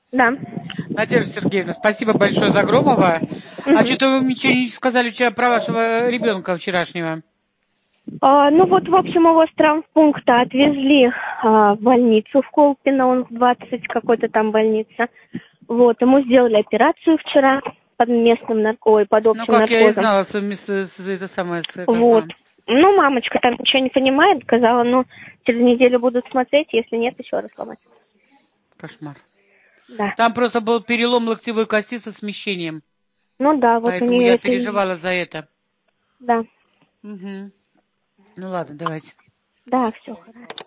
Да. Надежда Сергеевна, спасибо большое за Громова. А что-то вы ничего не сказали вчера про вашего ребенка вчерашнего. Ну вот, в общем, его с травмпункта отвезли в больницу в Колпино, он в 20 какой-то там больнице. Вот, ему сделали операцию вчера под местным под Ну, общим как я и наркозом. знала, это самое... Вот. Ну, мамочка там ничего не понимает, сказала, ну, через неделю будут смотреть, если нет, еще раз ломать. Кошмар. Да. Там просто был перелом локтевой кости со смещением. Ну да, вот у Поэтому нее я это и есть. переживала за это. Да. Угу. Ну ладно, давайте. Да, все хорошо.